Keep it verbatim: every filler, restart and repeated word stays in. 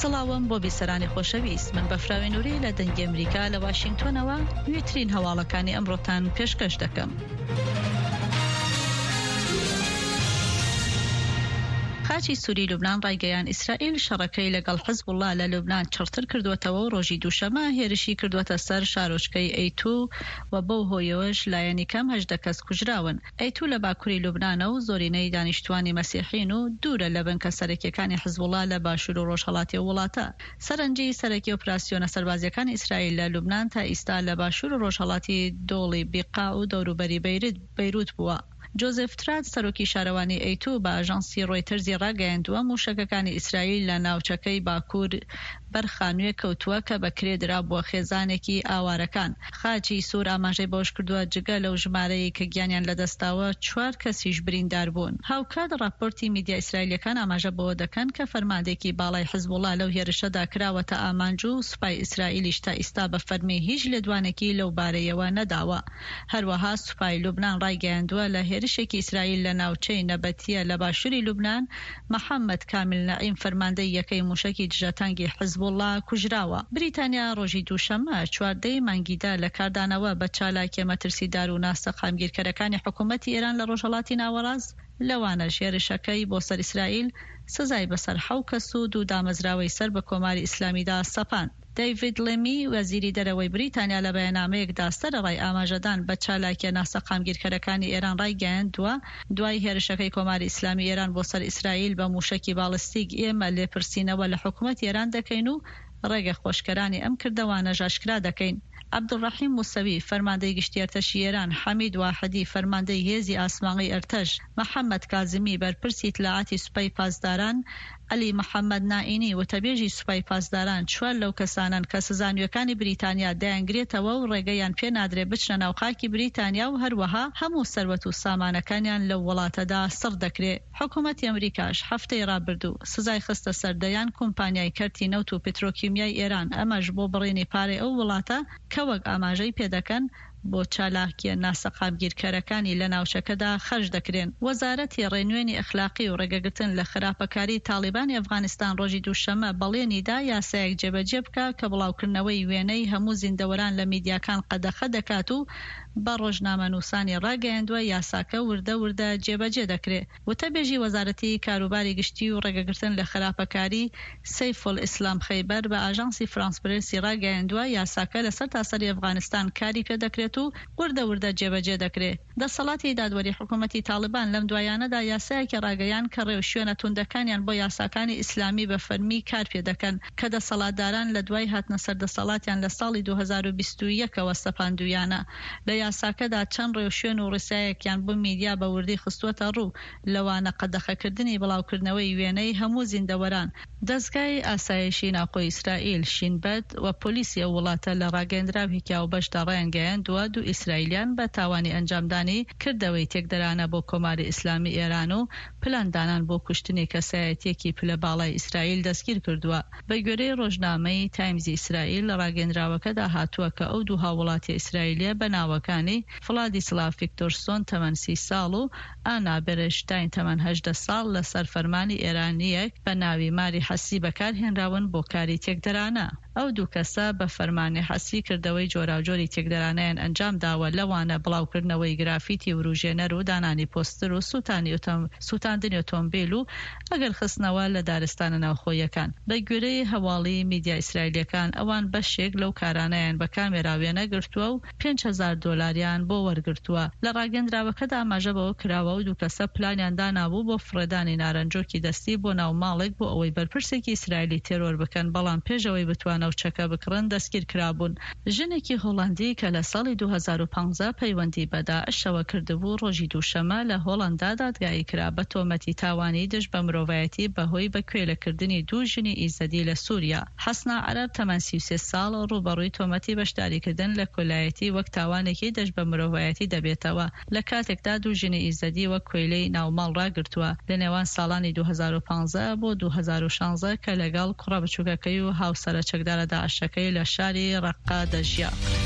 سڵاوم بۆ بیسەرانی خۆشەویست، من بەفراوێ نووری لە دەنگی ئەمریکا لە واشنگتۆنەوە ویترین هەواڵەکانی ئەمڕۆتان پێشکەش دەکەم. خاچی سووری لوبنان ڕایگەیان ئیسرائیل شەڕەکەی لەگەڵ حزبوڵڵا لە لوبنان چڕتر کردوێتەوە و ڕۆژی دووشەمە هێرشی کردوێتە سەر شارۆچکەی ئەیتو و بەو هۆیەوەش لایەنی کەم هەژدە کەس کوژراون. ئەیتو لە باکووری لوبنانە و زۆرینەی دانیشتوانی مەسیحین و دوورە لە بنکە سەرەکیەکانی حزبوڵڵا لە باشوور و ڕۆژهەڵاتی وڵاتە. سەرنجی سەرەکی ئۆپراسیۆنە سەربازیەکانی ئیسرائیل لە لوبنان تا ئیستا لە باشوور و ڕۆژهەڵاتی دۆڵی بیقا و دەوروبەری بەیروت بووە. جۆزف ترات سەرۆکی شارەوانی ئەیتو بە ئاژانسی ڕۆیتەرزی ڕاگەیاندووە موشەکەکانی ئیسرائیل لە ناوچەکەی باکوور بەرخانوێ کەوتووە کە بەکرێدرا بۆ خێزانێکی ئاوارەکان. خاچی سوور ئاماژەی بەوش کردووە جگە لەو ژمارەی کە گیانیان لەدەستاوە چوار کەسیش بریندار بوون. هاوکات ڕاپۆرتی میدیا ئیسرائیلەکان ئاماژە بەوە دەکەن کە فەرماندێکی باڵای حزبوڵڵا لەو هێرشەدا کراوەتە ئامانج و سوپای ئیسرائیلیش تا ئیستا بە فەرمی هیچ لێدوانێکی لەو بارەیەوە نەداوە. هەروەها سوپای لوبنان ڕایگەیاندووە لە هێرشێکی ئیسرائیل لە ناوچەی نەبەتیە لە باشووری لوبنان محەممەد کامل نەعیم فەرماندەی یەکەی موشەکی دژەتەنگی حزبوڵڵا کوژراوە. بریتانیا ڕۆژی دووشەمە چواردەی مانگیدا لە کاردانەوە بە چالاکیە مەترسیدار و ناسە قامگیرکەرەکانی حکوومەتی ئێران لە ڕۆژهەڵاتی ناوەڕاست لەوانە هێرشەکەی بۆ سەر ئیسرائیل سزای بەسەر حەو کەس و دوو دامەزراوەی سەر بە کۆماری ئیسلامیدا سەپاند. دەیڤید لێمی وەزیری دەرەوەی بریتانیا لە بەیاننامەیەکدا سەرەڕای ئاماژەدان بە چالاکیە ناسە قامگیرکەرەکانی ئێران ڕایگەیاندووە دوای هێرشەکەی کۆماری ئیسلامی ئێران بۆ سەر ئیسرائیل بە موشەکی باڵستیک ئێمە لێپرسینەوە لە حکوومەتی ئێران دەکەین و ڕێگە خۆشکەرانی ئەم کردەوانە ژاشکرا دەکەین. عەبدوڕەحیم موسەوی فەرماندەی گشتی ئەرتەشی ئێران، حەمید واحدی فەرماندەی هێزی ئاسمانغی ئەرتەش، محەممەد کازمی بەرپرسی ئیتلاعاتی سوپای پاسداران، عەلی محەممەد نائینی وتەبێژی سوپای پاسداران چوار لەو کەسانن کە سزانیەکانی بریتانیا دەیانگرێتەوە و ڕێگەیان پێ نادرێ بچنە ناو خاکی بریتانیا و هەروەها هەموو سەروەت و سامانەکانیان لەو وڵاتەدا سڕ دەکرێت. حکوومەتی ئەمریکاش هەفتەی ڕابردوو سزای خستە سەردەیان کۆمپانیای کەرتی نەوت و پێترۆکیمیای ئێران، ئەمەش بۆ بڕێنی پارەی ئەو وڵاتە کە وەک ئاماژەی پێدەکەن بۆ چالاکیە ناسە قامگیرکەرەکانی لە ناوچەکەدا خەرج دەکرێن. وەزارەتی ڕێنوێنی ئەخلاقی و ڕێگەگرتن لە خراپەکاری تاڵیبانی ئەفغانستان ڕۆژی دووشەمە بەڵێنیدا یاسایەک جێبەجێ بکە کە بڵاوکردنەوەی وێنەی هەموو زیندەوەران لە میدیاکان قەدەخە دەکات و بە ڕۆژنامە نووسانی ڕاگەیاندووە یاساکە وردە وردە جێبەجێ دەکرێت. وتەبێژی وەزارەتی کاروباری گشتی و ڕێگەگرتن لە خراپەکاری سەیفۆل ئیسلام خەیبەر بە ئاژانسی فرانس پرێسی ڕاگەیاندووە یاساکە لەسەر تاسەری ئەفغانستان کاری پێ دەکرێت و وردە وردە جێبەجێ دەکرێت. دەسەڵاتی دادوەری حکوومەتی تاڵیبان لەم دوایانەدا یاسایەکی ڕاگەیان کە ڕێو شوێنە توندەکانیان بۆ یاساکانی ئیسلامی بە فەرمی کار پێ دەکەن کە دەسەڵاتداران لە دوای هاتنە سەر دەسەڵاتیان لە ساڵی دوو هەزار و بیست و یەکەوە سەپاندویانە. لە یاساکەدا چەند ڕێو شوێن و ڕسایەکیان بۆ میدیا بە وردی خستووەتە ڕوو، لەوانە قەدەخەکردنی بڵاوکردنەوەی وێنەی هەموو زیندەوەران. دەستگای ئاسایشی ناوخۆی ئیسرائیل شینبەت و پۆلیسی ئەو وڵاتە لە ڕاگەیاندراوێکی ئاوبەشدا ڕایانگەیاندووە دوو ئیسرائیلیان بە تاوانی ئەنجامدانی کردەوەی تێکدەرانە بۆ کۆماری ئیسلامی ئێران و پلاندانان بۆ کوشتنی کەسایەتیەکی پلە باڵای ئیسرائیل دەستگیر کردووە. بە گوێرەی ڕۆژنامەی تایمزی ئیسرائیل لە ڕاگەیاندراوەکەدا هاتووە کە ئەو دوو هاوڵاتی ئیسرائیلیە بە ناوەکانی ڤڵادیسلاڤ ڤیکتۆرسۆن تەمەن سی ساڵ و ئانا بێرشتاین تەمەن هەژدە ساڵ لەسەر فەرمانی ئێرانیەک بە ناوی ماری حەسی بەکارهێنراون بۆ کاری تێکدەرانە. ئەو دوو کەسە بە فەرمانی حەسی کردەوەی جۆراوجۆری تێکدەرانیان ئەنجام داوە، لەوانە بڵاوکردنەوەی گرافیتی و ڕوژێنەر و دانانی پۆستر و سوتانی سوتاندنی ئۆتۆمبیل و ئەگەر خستنەوە لە دارستانە ناوخۆیەکان. بە گوێرەی هەواڵی میدیا ئیسرائیلیەکان ئەوان بەشێک لەو کارانەیان بە کامێراوێنە گرتووە و پێنج هەزار دۆلاریان بۆ وەرگرتووە. لە ڕاگەندراوەکەدا ئاماژە بەوە کراوە و دوو کەسە پلانیان دانابوو بۆ فڕێدانی نارنجۆکی دەستی بۆ ناو ماڵێک بۆ ئەوەی بەرپرسێکی ئیسرائیلی تێرۆر بکەن، بەڵام پێشەوەی بتوانە و چەکە بکڕن دەستگیر کرابوون. ژنێکی هۆڵەندی کە لە ساڵی دوو هەزار و پانزە پەیوەندی بە داعشەوە کردبوو ڕۆژی دووشەمە لە هۆڵەندا دادگایی کرا بە تۆمەتی تاوانی دژ بە مرۆڤایەتی بەهۆی بەکوێلەکردنی دوو ژنی ئیزەدی لە سووریا. حەسنا عەرەب تەمەن سی و سێ ساڵ ڕوبەڕووی تۆمەتی بەشداریکردن لە کۆلایەتی وەک تاوانێکی دەژ بە مرۆڤایەتی دەبێتەوە لە کاتێکدا دوو ژنی ئیزەدی وەک کوێلەی ناوماڵ ڕاگرتووە لە نێوان ساڵانی دوو هەزار و پانزە بۆ دوو هەزار و شانزە کە لەگەڵ کوڕە بچووکەکەی و هاوسەرە چەکدارە داعشەکەی لە شاری ڕەققا دەژیا.